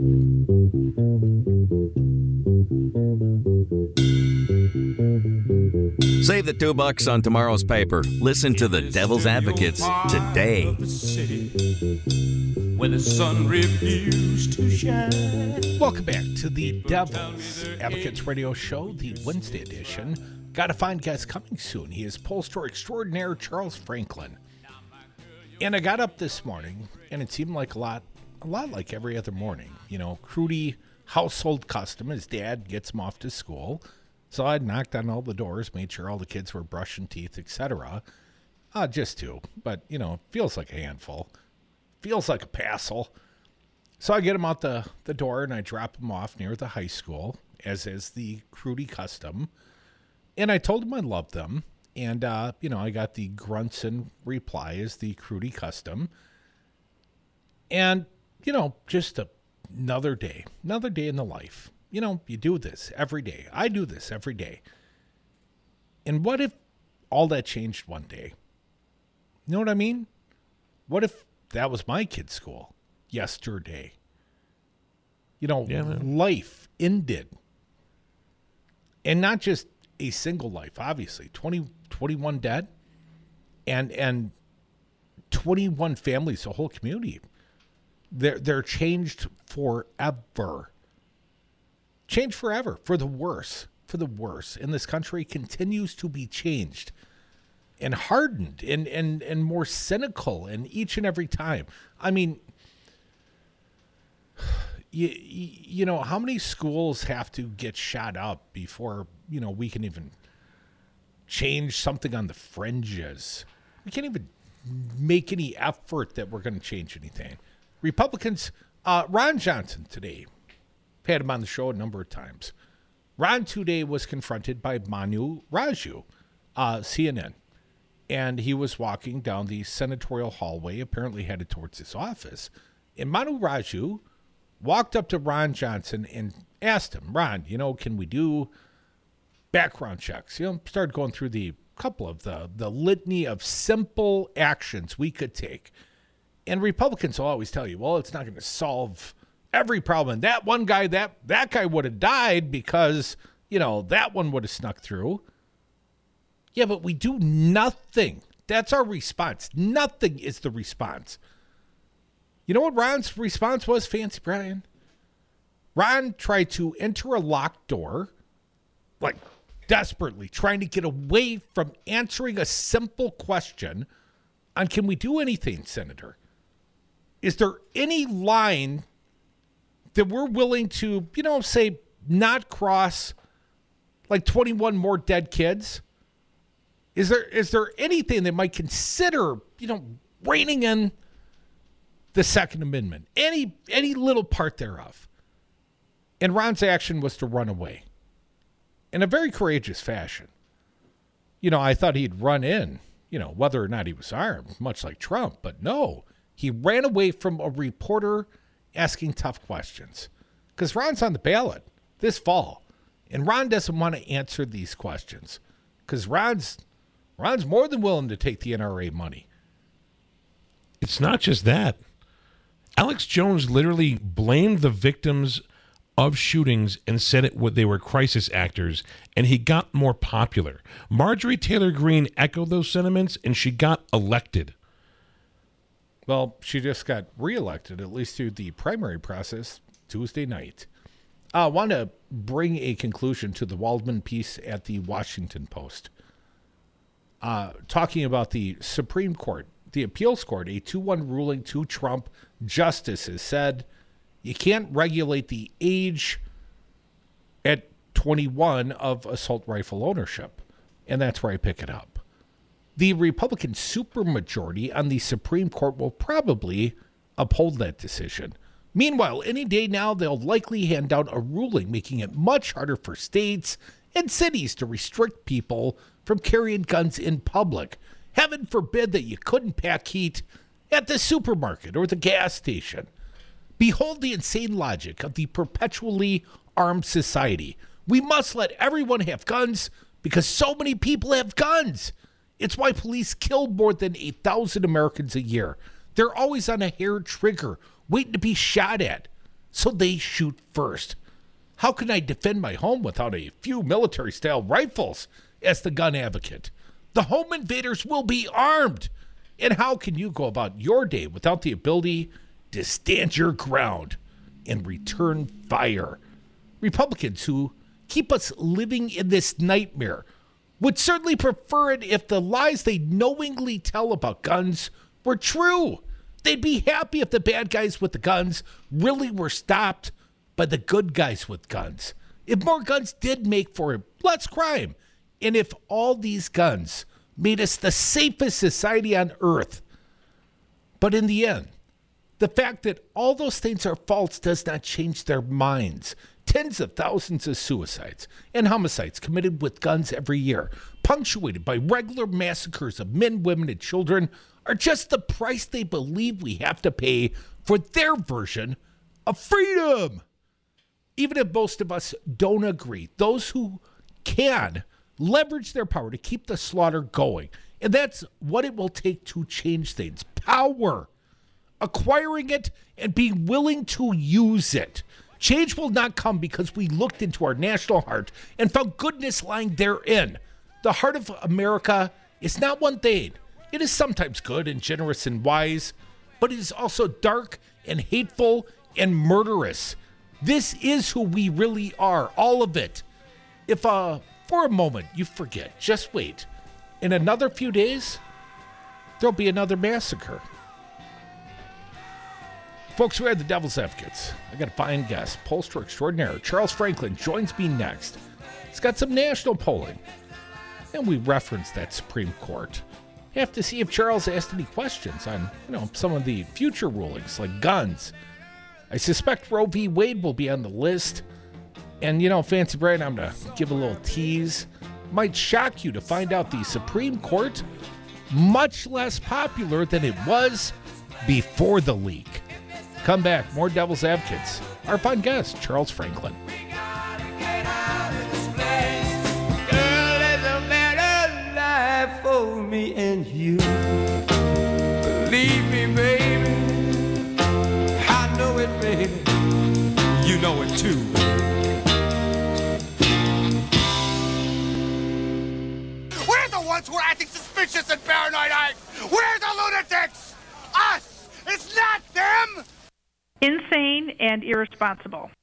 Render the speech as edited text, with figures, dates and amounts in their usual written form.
Save the $2 on tomorrow's paper. Listen to the Devil's Advocates today. When the sun refused to shine. Welcome back to the Devil's Advocates radio show, the Wednesday edition. Got a fine guest coming soon. He is pollster extraordinaire Charles Franklin. And I got up this morning, and it seemed like a lot like every other morning. You know, Crudy household custom. His dad gets him off to school. So I knocked on all the doors, made sure all the kids were brushing teeth, etc. Just two, but, you know, feels like a handful. Feels like a passel. So I get him out the door, and I drop him off near the high school, as is the Crudy custom. And I told him I loved them. And, you know, I got the grunts and reply as the Crudy custom. And, you know, just another day in the life. You know, you do this every day. I do this every day. And what if all that changed one day? You know what I mean? What if that was my kid's school yesterday? You know, life ended. And not just a single life, obviously. 21 dead and 21 families, the whole community. They're changed forever. Changed forever, for the worse. And this country continues to be changed and hardened and more cynical in each and every time. I mean, you know, how many schools have to get shot up before, you know, we can even change something on the fringes? We can't even make any effort that we're going to change anything. Republicans, Ron Johnson today, had him on the show a number of times. Ron today was confronted by Manu Raju, CNN. And he was walking down the senatorial hallway, apparently headed towards his office. And Manu Raju walked up to Ron Johnson and asked him, Ron, you know, can we do background checks? You know, started going through the couple of the litany of simple actions we could take. And Republicans will always tell you, well, it's not going to solve every problem. That one guy, that guy would have died because, you know, that one would have snuck through. Yeah, but we do nothing. That's our response. Nothing is the response. You know what Ron's response was, Fancy Brian? Ron tried to enter a locked door, like desperately trying to get away from answering a simple question on, can we do anything, Senator? Is there any line that we're willing to, you know, say not cross like 21 more dead kids? Is there anything that might consider, you know, reining in the Second Amendment? Any little part thereof? And Ron's action was to run away in a very courageous fashion. You know, I thought he'd run in, you know, whether or not he was armed, much like Trump. But no, he ran away from a reporter asking tough questions, because Ron's on the ballot this fall, and Ron doesn't want to answer these questions because Ron's more than willing to take the NRA money. It's not just that. Alex Jones literally blamed the victims of shootings and said they were crisis actors, and he got more popular. Marjorie Taylor Greene echoed those sentiments, and she got elected. Well, she just got reelected, at least through the primary process, Tuesday night. I want to bring a conclusion to the Waldman piece at the Washington Post. Talking about the Supreme Court, the appeals court, a 2-1 ruling to Trump. Justices said you can't regulate the age at 21 of assault rifle ownership. And that's where I pick it up. The Republican supermajority on the Supreme Court will probably uphold that decision. Meanwhile, any day now, they'll likely hand down a ruling making it much harder for states and cities to restrict people from carrying guns in public. Heaven forbid that you couldn't pack heat at the supermarket or the gas station. Behold the insane logic of the perpetually armed society. We must let everyone have guns because so many people have guns. It's why police kill more than 8,000 Americans a year. They're always on a hair trigger, waiting to be shot at. so they shoot first. How can I defend my home without a few military-style rifles? As the gun advocate, the home invaders will be armed. And how can you go about your day without the ability to stand your ground and return fire? Republicans who keep us living in this nightmare would certainly prefer it if the lies they knowingly tell about guns were true. They'd be happy if the bad guys with the guns really were stopped by the good guys with guns. If more guns did make for less crime, and if all these guns made us the safest society on earth. But in the end, the fact that all those things are false does not change their minds. Tens of thousands of suicides and homicides committed with guns every year, punctuated by regular massacres of men, women, and children, are just the price they believe we have to pay for their version of freedom. Even if most of us don't agree, those who can leverage their power to keep the slaughter going. And that's what it will take to change things. Power. Acquiring it and being willing to use it. Change will not come because we looked into our national heart and found goodness lying therein. The heart of America is not one thing. It is sometimes good and generous and wise, but it is also dark and hateful and murderous. This is who we really are, all of it. If for a moment you forget, just wait. In another few days, there'll be another massacre. Folks, we are the Devil's Advocates. I got a fine guest, pollster extraordinaire Charles Franklin joins me next. He's got some national polling, and we reference that Supreme Court. Have to see if Charles asked any questions on, some of the future rulings, like guns. I suspect Roe v. Wade will be on the list. And, Fancy Brian, I'm going to give a little tease. Might shock you to find out the Supreme Court much less popular than it was before the leak. Come back, more Devil's Advocates. Our fine guest, Charles Franklin. For me and you, believe me, baby, I know it, baby, you know it too. We're the ones who are acting suspicious and paranoid. We're the lunatics. Us. It's not them. Insane and irresponsible.